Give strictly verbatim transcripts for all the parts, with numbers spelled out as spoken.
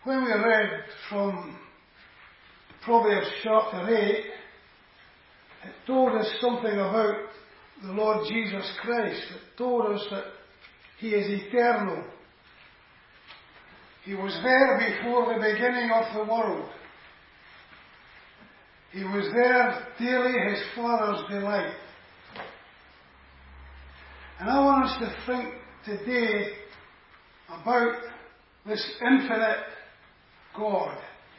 When we read from Proverbs chapter eight, it told us something about the Lord Jesus Christ. It told us that He is eternal. He was there before the beginning of the world. He was there daily, His Father's delight. And I want us to think today about this infinite God.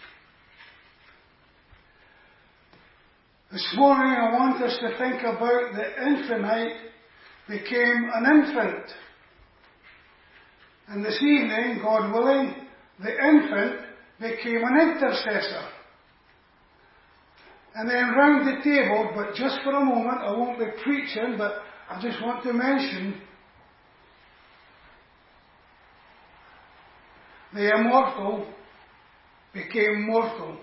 This morning I want us to think about the infinite became an infant. And this evening, God willing, the infant became an intercessor. And then round the table, but just for a moment, I won't be preaching, but I just want to mention the immortal became mortal.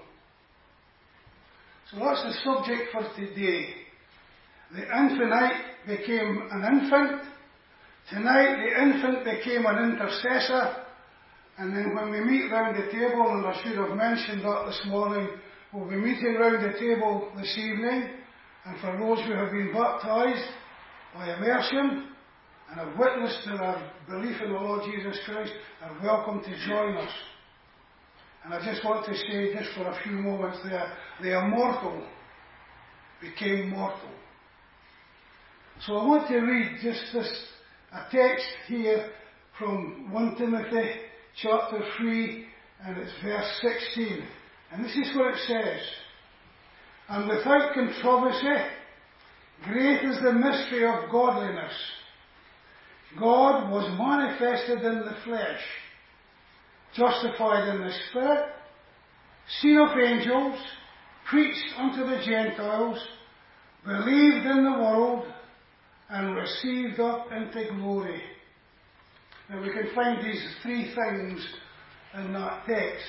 So that's the subject for today. The infinite became an infant. Tonight the infant became an intercessor. And then when we meet round the table, and I should have mentioned that this morning, we'll be meeting round the table this evening. And for those who have been baptised by immersion and have witnessed to their belief in the Lord Jesus Christ, are welcome to join us. And I just want to say, just for a few moments there, the immortal became mortal. So I want to read just this, a text here from First Timothy chapter three, and it's verse sixteen. And this is what it says. And without controversy, great is the mystery of godliness. God was manifested in the flesh, justified in the Spirit, seen of angels, preached unto the Gentiles, believed in the world, and received up into glory. Now we can find these three things in that text.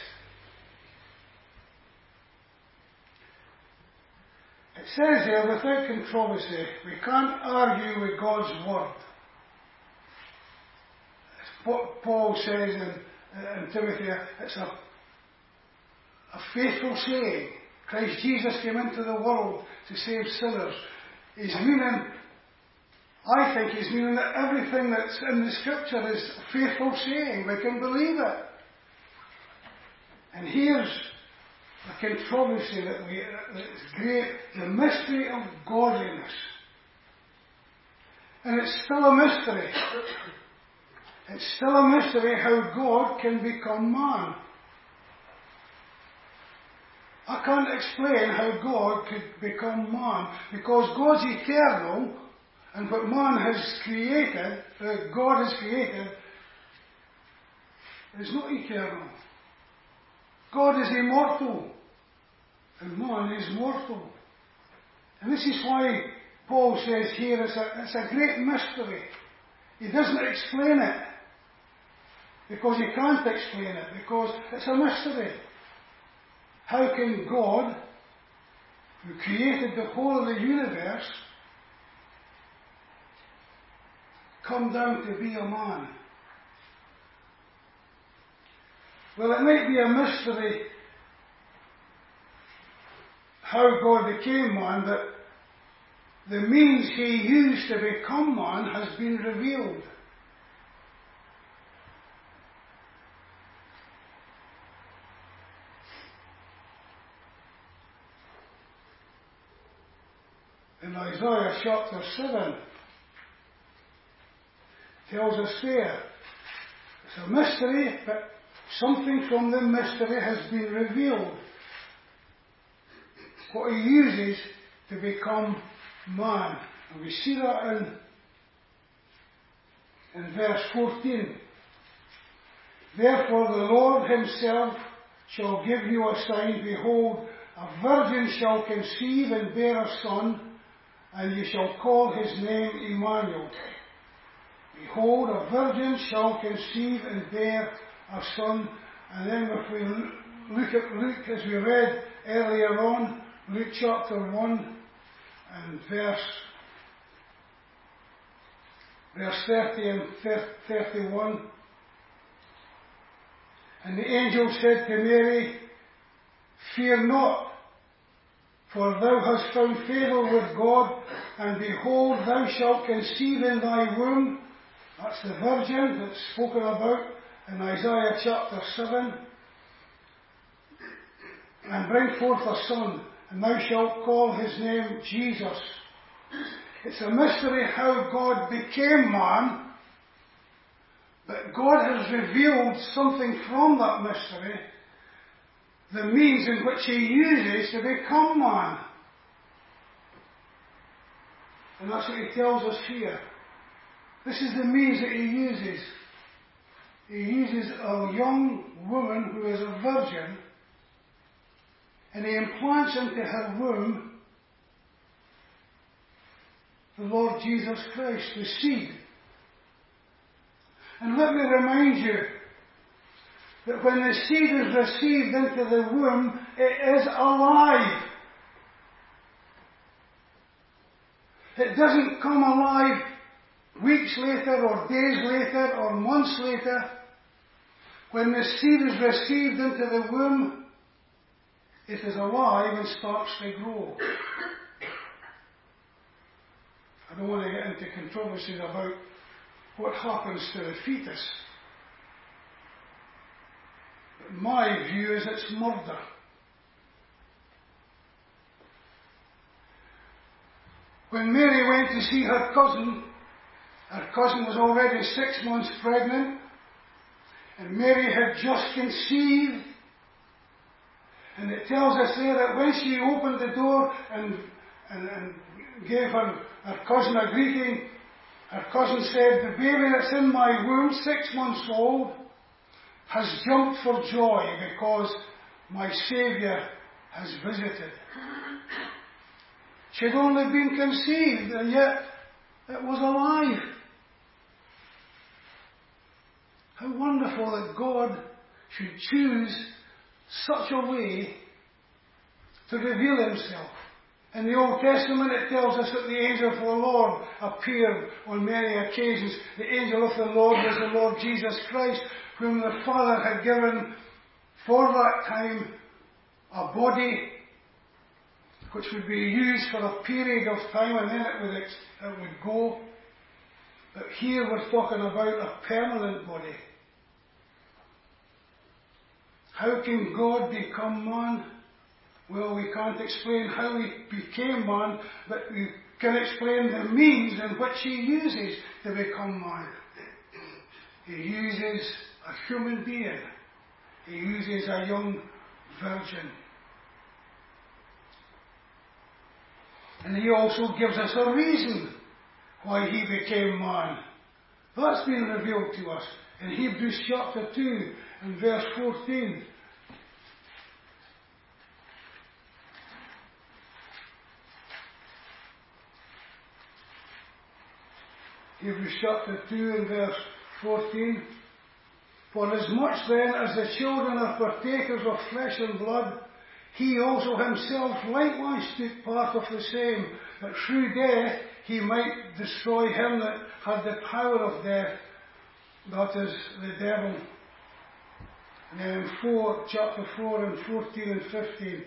It says here, without controversy, we can't argue with God's word. As what Paul says in And Timothy, it's a, a faithful saying. Christ Jesus came into the world to save sinners. He's meaning, I think he's meaning that everything that's in the Scripture is a faithful saying. We can believe it. And here's a controversy that we, that's great, the mystery of godliness. And it's still a mystery. It's still a mystery how God can become man. I can't explain how God could become man, because God's eternal, and what man has created, uh, God has created, is not eternal. God is immortal, and man is mortal. And this is why Paul says here it's a, it's a great mystery. He doesn't explain it. Because he can't explain it, because it's a mystery. How can God, who created the whole of the universe, come down to be a man? Well, it might be a mystery how God became man, but the means he used to become man has been revealed. In Isaiah chapter seven, tells us there, it's a mystery, but something from the mystery has been revealed. What he uses to become man. And we see that in, in verse fourteen. Therefore the Lord himself shall give you a sign. Behold, a virgin shall conceive and bear a son, and you shall call his name Emmanuel. Behold, a virgin shall conceive and bear a son. And then if we look at Luke, as we read earlier on, Luke chapter one and verse, verse thirty and thirty-one, And the angel said to Mary, "Fear not, for thou hast found favour with God, and behold, thou shalt conceive in thy womb." That's the virgin that's spoken about in Isaiah chapter seven. "And bring forth a son, and thou shalt call his name Jesus." It's a mystery how God became man, but God has revealed something from that mystery, the means in which he uses to become man. And that's what he tells us here. This is the means that he uses. He uses a young woman who is a virgin, and he implants into her womb the Lord Jesus Christ, the seed. And let me remind you that when the seed is received into the womb, it is alive. It doesn't come alive weeks later or days later or months later. When the seed is received into the womb, it is alive and starts to grow. I don't want to get into controversies about what happens to the fetus. But my view is it's murder. When Mary went to see her cousin, her cousin was already six months pregnant, and Mary had just conceived. And it tells us there that when she opened the door and, and, and gave her, her cousin a greeting, her cousin said, "The baby that's in my womb, six months old, has jumped for joy because my Saviour has visited." She had only been conceived, and yet it was alive. How wonderful that God should choose such a way to reveal himself. In the Old Testament it tells us that the angel of the Lord appeared on many occasions. The angel of the Lord was the Lord Jesus Christ, whom the Father had given for that time a body which would be used for a period of time, and then it would, it would go. But here we're talking about a permanent body. How can God become man? Well, we can't explain how he became man, but we can explain the means in which he uses to become man. He uses a human being. He uses a young virgin. And he also gives us a reason why he became man. That's been revealed to us in Hebrews chapter two and verse fourteen. Hebrews chapter two and verse fourteen. "For as much then as the children are partakers of flesh and blood, he also himself likewise took part of the same, that through death he might destroy him that had the power of death, that is, the devil." And then in four, chapter four and fourteen and fifteen.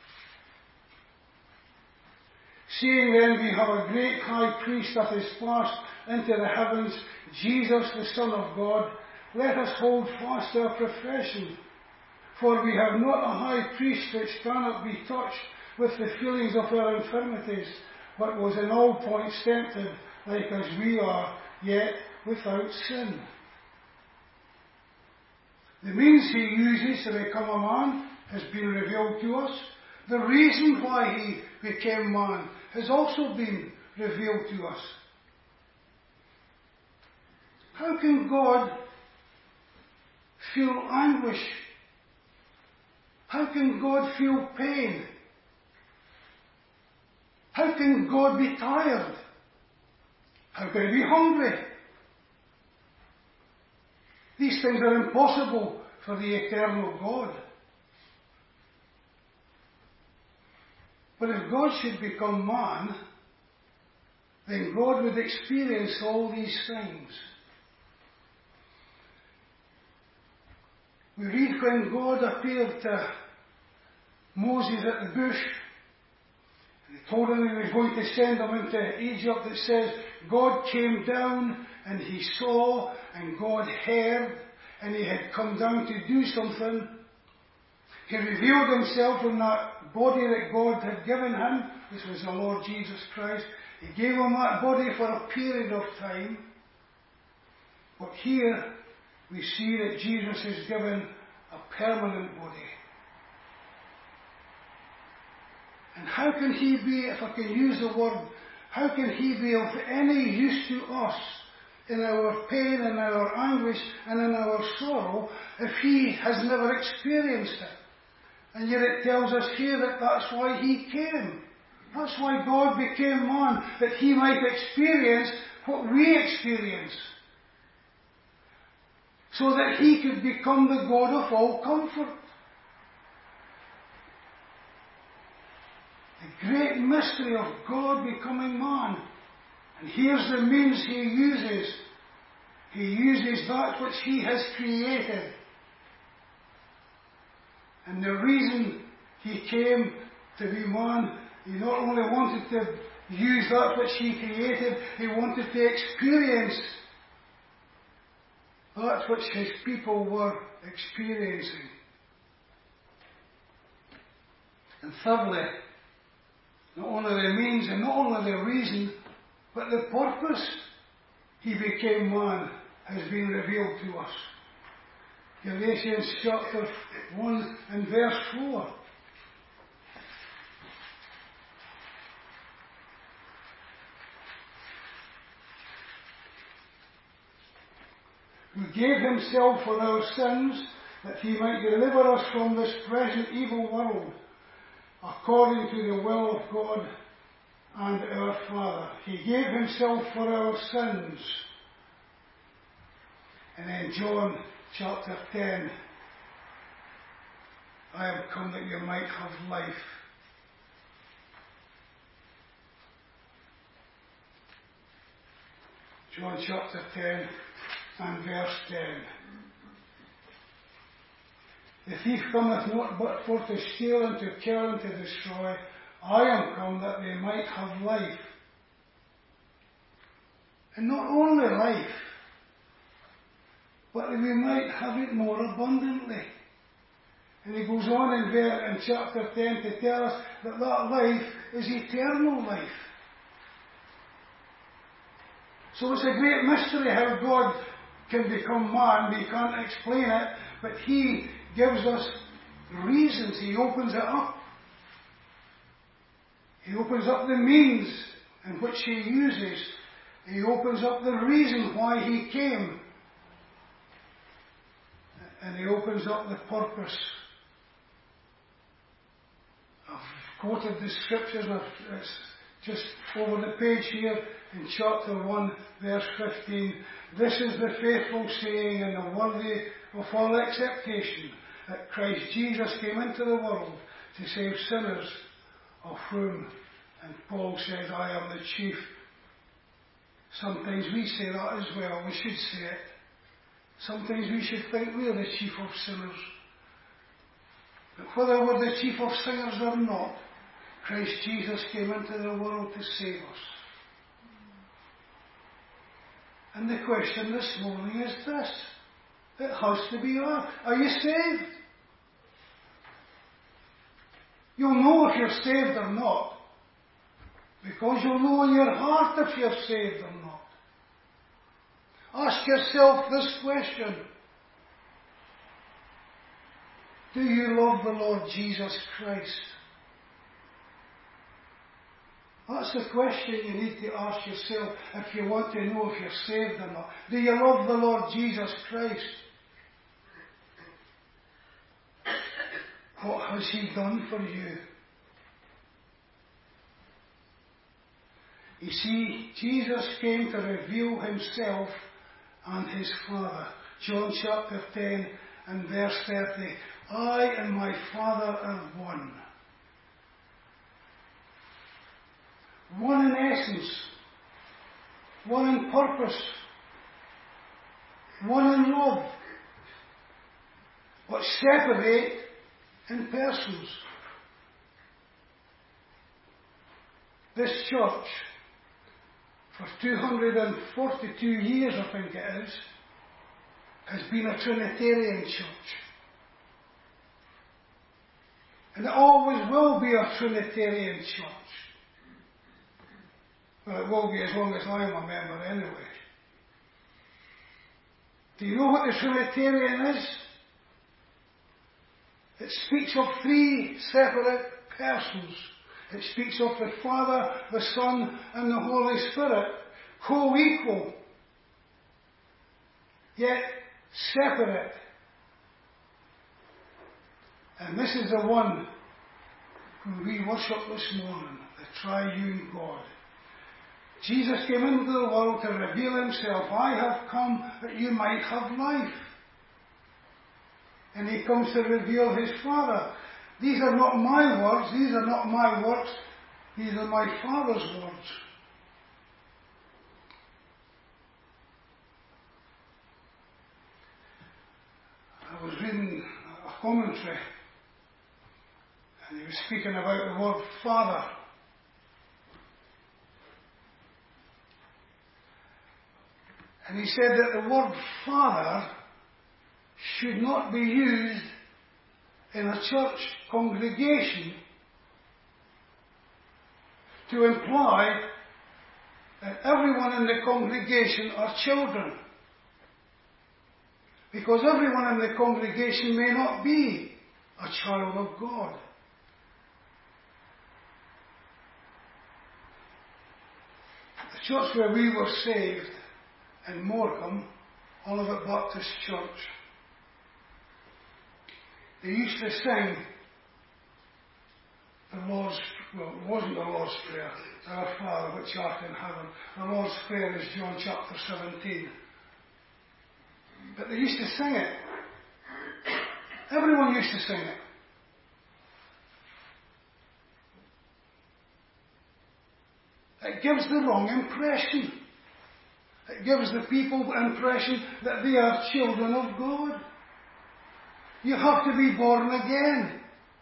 "Seeing then we have a great high priest that is passed into the heavens, Jesus the Son of God, let us hold fast to our profession. For we have not a high priest which cannot be touched with the feelings of our infirmities, but was in all points tempted like as we are, yet without sin." The means he uses to become a man has been revealed to us. The reason why he became man has also been revealed to us. How can God feel anguish? How can God feel pain? How can God be tired? How can he be hungry? These things are impossible for the eternal God. But if God should become man, then God would experience all these things. We read when God appeared to Moses at the bush, and he told him he was going to send him into Egypt. It says God came down and he saw, and God heard, and he had come down to do something. He revealed himself in that body that God had given him, which was the Lord Jesus Christ. He gave him that body for a period of time. But here we see that Jesus is given a permanent body. And how can he be, if I can use the word, how can he be of any use to us in our pain and our anguish and in our sorrow if he has never experienced it? And yet it tells us here that that's why he came. That's why God became man, that he might experience what we experience. So that he could become the God of all comfort. The great mystery of God becoming man. And here's the means he uses. He uses that which he has created. And the reason he came to be man, he not only wanted to use that which he created, he wanted to experience that which his people were experiencing. And thirdly, not only the means and not only the reason, but the purpose he became man has been revealed to us. Galatians chapter one and verse four. Who gave himself for our sins, that he might deliver us from this present evil world, according to the will of God and our Father. He gave himself for our sins. And then John chapter ten, I am come that you might have life. John chapter ten and verse ten. The thief cometh not but for to steal and to kill and to destroy. I am come that they might have life. And not only life, but that we might have it more abundantly. And he goes on in, ver- in chapter ten to tell us that that life is eternal life. So it's a great mystery how God can become man. We can't explain it, but he gives us reasons. He opens it up. He opens up the means in which he uses. He opens up the reason why he came. And he opens up the purpose. I've quoted the scriptures, and it's just over the page here in chapter one, verse fifteen. This is the faithful saying and the worthy of all acceptation, that Christ Jesus came into the world to save sinners, of whom, and Paul says, I am the chief. Sometimes we say that as well. We should say it. Sometimes we should think we are the chief of sinners. But whether we're the chief of sinners or not, Christ Jesus came into the world to save us. And the question this morning is this. It has to be asked. Are you saved? You'll know if you're saved or not, because you'll know in your heart if you're saved or not. Ask yourself this question. Do you love the Lord Jesus Christ? That's the question you need to ask yourself if you want to know if you're saved or not. Do you love the Lord Jesus Christ? What has he done for you? You see, Jesus came to reveal himself and his Father. John chapter ten and verse thirty. I and my Father are one. One in essence. One in purpose. One in love. but separate in persons. This church, for two hundred forty-two years, I think it is, has been a Trinitarian church. And it always will be a Trinitarian church. Well, it will be as long as I'm a member anyway. Do you know what the Trinitarian is? It speaks of three separate persons. It speaks of the Father, the Son, and the Holy Spirit, co-equal, yet separate. And this is the one who we worship this morning, the triune God. Jesus came into the world to reveal himself. I have come that you might have life. And he comes to reveal his Father. These are not my words, these are not my works, these are my Father's words. I was reading a commentary, and he was speaking about the word Father. And he said that the word Father should not be used in a church congregation to imply that everyone in the congregation are children. Because everyone in the congregation may not be a child of God. The church where we were saved in Morecambe, Olivet Baptist Church, they used to sing the Lord's, well, it wasn't the Lord's Prayer, Our Father which art in heaven. The Lord's Prayer is John chapter seventeen. But they used to sing it. Everyone used to sing it. It gives the wrong impression. It gives the people the impression that they are children of God. You have to be born again.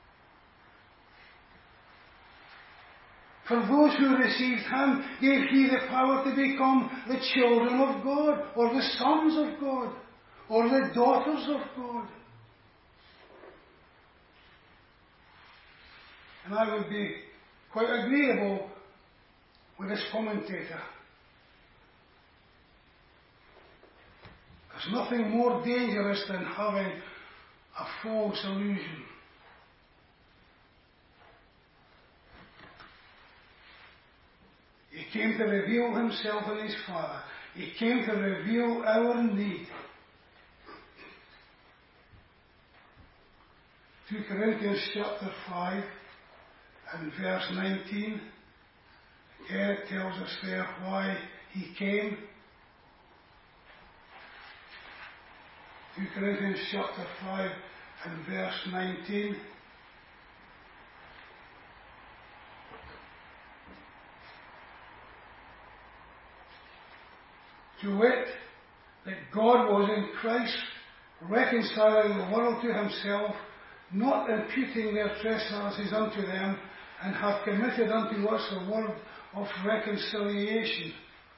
For those who received him, gave he the power to become the children of God, or the sons of God, or the daughters of God. And I would be quite agreeable with this commentator. There's nothing more dangerous than having a false illusion. He came to reveal himself and his Father. He came to reveal our need. Second Corinthians chapter five and verse nineteen. Again, it tells us there why he came. Second Corinthians chapter five and verse nineteen. To wit, that God was in Christ, reconciling the world to himself, not imputing their trespasses unto them, and hath committed unto us the word of reconciliation.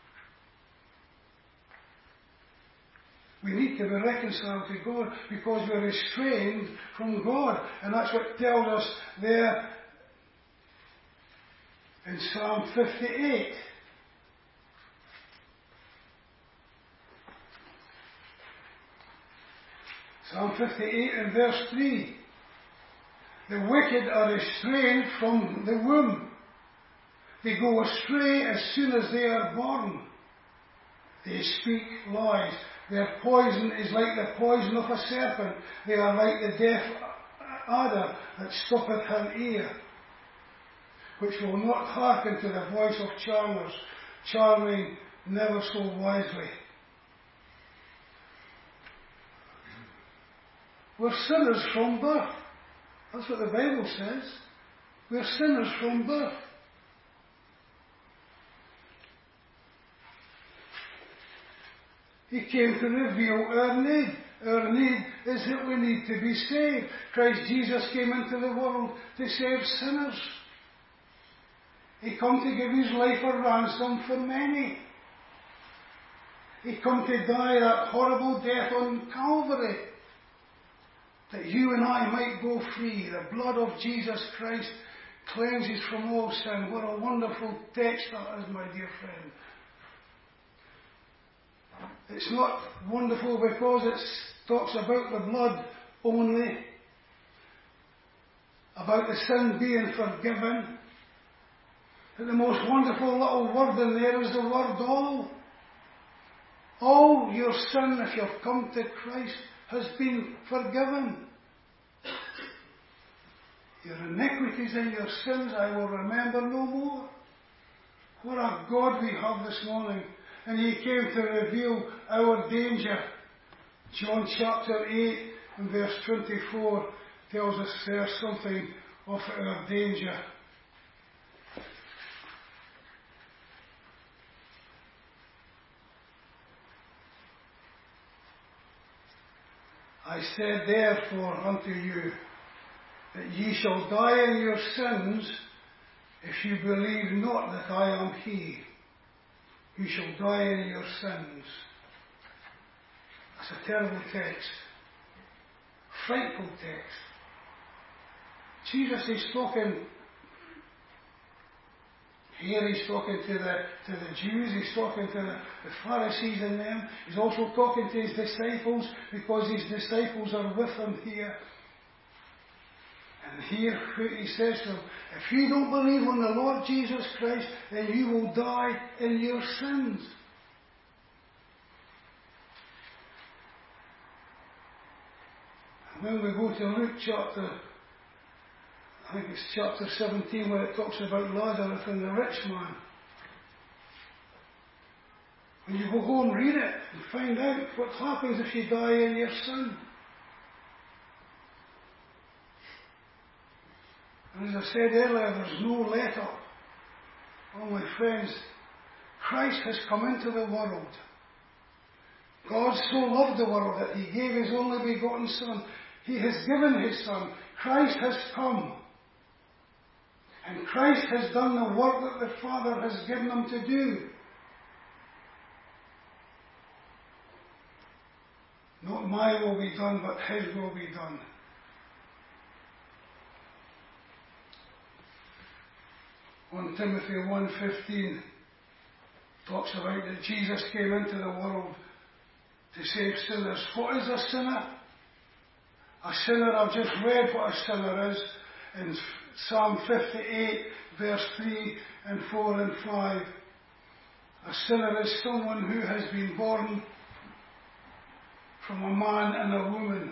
We need to be reconciled to God because we're estranged from God. And that's what it tells us there in Psalm fifty-eight. Psalm fifty-eight and verse three. The wicked are estranged from the womb. They go astray as soon as they are born. They speak lies. Their poison is like the poison of a serpent. They are like the deaf adder that stoppeth her ear, which will not hearken to the voice of charmers, charming never so wisely. We're sinners from birth. That's what the Bible says. We're sinners from birth. He came to reveal our need. our need is that we need to be saved. Christ Jesus came into the world to save sinners. He come to give his life a ransom for many. He come to die that horrible death on Calvary, that you and I might go free. The blood of Jesus Christ cleanses from all sin. What a wonderful text that is, my dear friend. It's not wonderful because it talks about the blood only, about the sin being forgiven. But the most wonderful little word in there is the word all. All your sin, if you've come to Christ, has been forgiven. Your iniquities and your sins I will remember no more. What a God we have this morning. And he came to reveal our danger. John chapter eight and verse twenty-four tells us there something of our danger. I said therefore unto you, that ye shall die in your sins, if you believe not that I am he. You shall die in your sins. That's a terrible text. Frightful text. Jesus is talking, here he's talking to the, to the Jews, he's talking to the, the Pharisees and them. He's also talking to his disciples, because his disciples are with him here. And here he says to them, if you don't believe on the Lord Jesus Christ, then you will die in your sins. And when we go to Luke chapter, I think it's chapter seventeen, where it talks about Lazarus and the rich man. When you go home, read it and find out what happens if you die in your sin. And as I said earlier, there's no let up. Oh, my friends, Christ has come into the world. God so loved the world that he gave his only begotten Son. He has given his Son. Christ has come. And Christ has done the work that the Father has given him to do. Not my will be done, but his will be done. First Timothy one fifteen talks about that Jesus came into the world to save sinners. What is a sinner? A sinner, I've just read what a sinner is in Psalm fifty-eight, verse three and four and five. A sinner is someone who has been born from a man and a woman.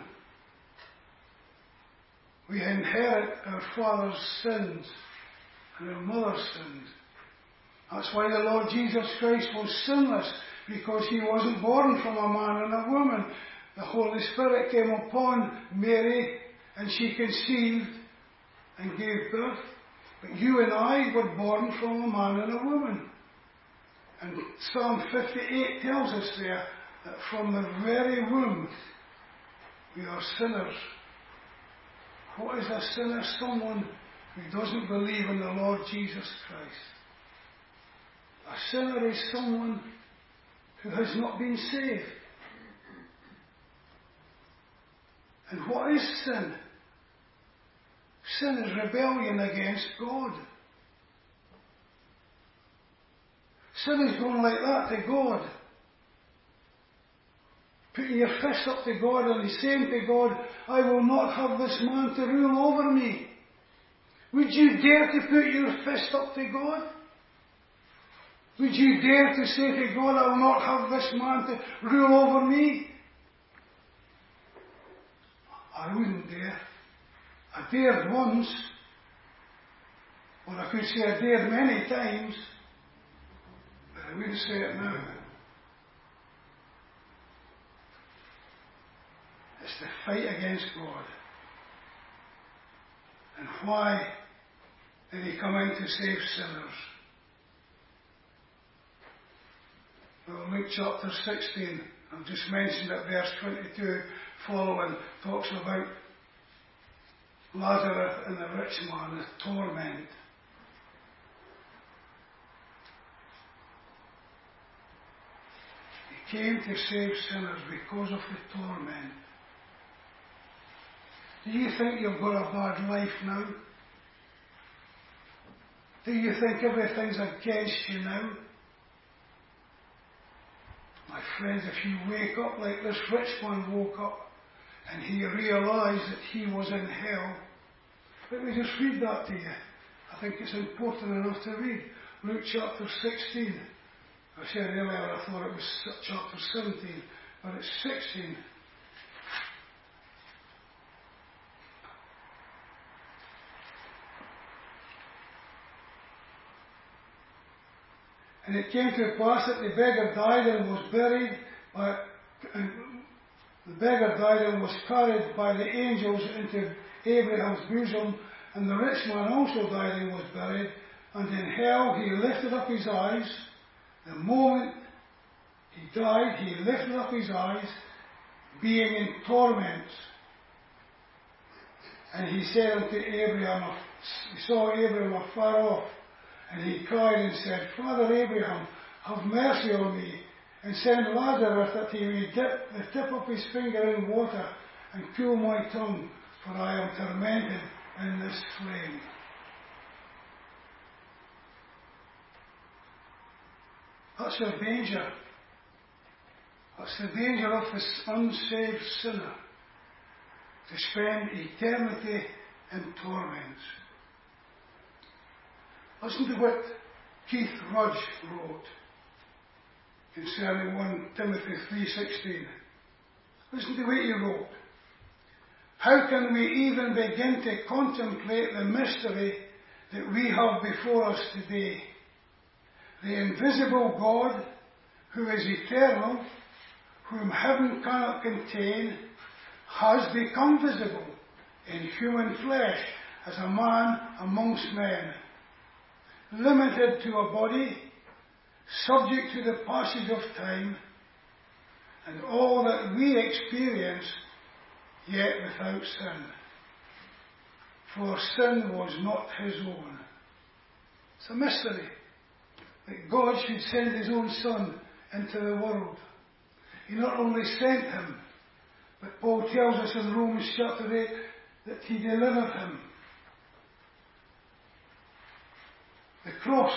We inherit our father's sins and our mother's sins. That's why the Lord Jesus Christ was sinless, because he wasn't born from a man and a woman. The Holy Spirit came upon Mary and she conceived and gave birth. But you and I were born from a man and a woman. And Psalm fifty-eight tells us there that from the very womb we are sinners. What is a sinner? Someone who doesn't believe in the Lord Jesus Christ. A sinner is someone who has not been saved. And what is sin? Sin is rebellion against God. Sin is going like that to God. Putting your fist up to God and saying to God, I will not have this man to rule over me. Would you dare to put your fist up to God? Would you dare to say to God, I will not have this man to rule over me? I wouldn't dare. I dared once, or I could say I dared many times, but I wouldn't say it now. It's to fight against God. And why did he come in to save sinners? Well, Luke chapter sixteen I've just mentioned that verse twenty-two following talks about Lazarus and the rich man, the torment. He came to save sinners because of the torment. Do you think you've got a bad life now? Do you think everything's against you now? My friends, if you wake up like this rich man woke up and he realised that he was in hell, let me just read that to you. I think it's important enough to read. Luke chapter sixteen. I said earlier I thought it was chapter seventeen, but it's sixteen. And it came to pass that the beggar died and was buried, by, and the beggar died and was carried by the angels into Abraham's bosom, and the rich man also died and was buried, and in hell he lifted up his eyes. The moment he died, he lifted up his eyes, being in torments. And he said unto Abraham, he saw Abraham afar off, and he cried and said, Father Abraham, have mercy on me, and send Lazarus that he may dip the tip of his finger in water and cool my tongue, for I am tormented in this flame. That's the danger. That's the danger of this unsaved sinner, to spend eternity in torments. Listen to what Keith Rudge wrote concerning First Timothy three sixteen. Listen to what he wrote. How can we even begin to contemplate the mystery that we have before us today? The invisible God, who is eternal, whom heaven cannot contain, has become visible in human flesh as a man amongst men, limited to a body, subject to the passage of time, and all that we experience, yet without sin. For sin was not his own. It's a mystery that God should send his own Son into the world. He not only sent him, but Paul tells us in Romans chapter eight that he delivered him. The cross.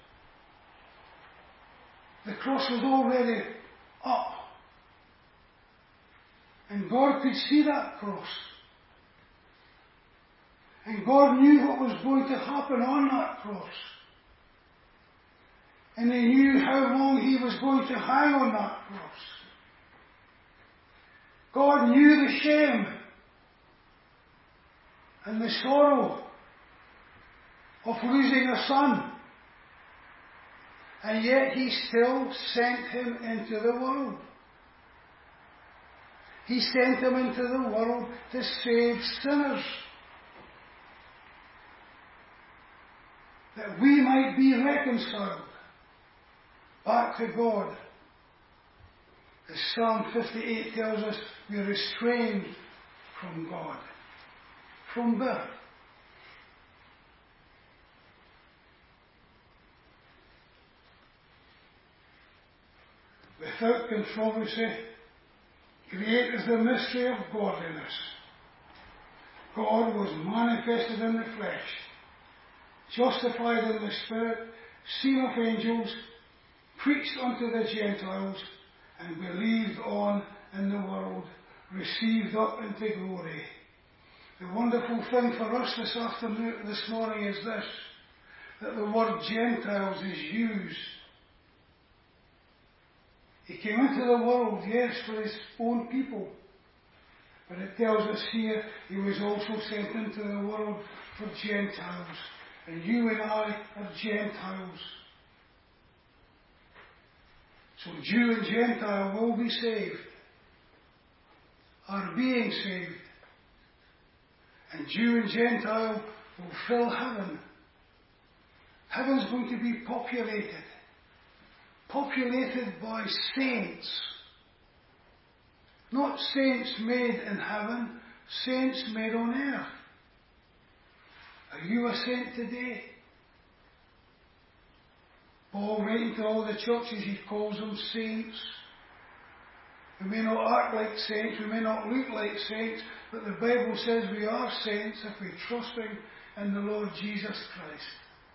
The cross was already up. And God could see that cross. And God knew what was going to happen on that cross. And he knew how long he was going to hang on that cross. God knew the shame and the sorrow of losing a son. And yet he still sent him into the world. He sent him into the world to save sinners, that we might be reconciled back to God. As Psalm fifty-eight tells us, we are estranged from God, from birth. Without controversy, great is the mystery of godliness. God was manifested in the flesh, justified in the Spirit, seen of angels, preached unto the Gentiles, and believed on in the world, received up into glory. The wonderful thing for us this afternoon, this morning, is this, that the word Gentiles is used. He came into the world, yes, for his own people. But it tells us here he was also sent into the world for Gentiles. And you and I are Gentiles. So Jew and Gentile will be saved, are being saved. And Jew and Gentile will fill heaven. Heaven's going to be populated. Populated by saints Not saints made in heaven, saints made on earth. Are you a saint today? Paul, writing to all the churches, he calls them saints. We may not act like saints, we may not look like saints, but the Bible says we are saints if we trust Him in the Lord Jesus Christ.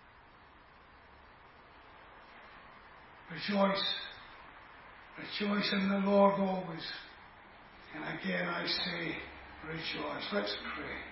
Rejoice. Rejoice in the Lord always. And again I say, rejoice. Let's pray.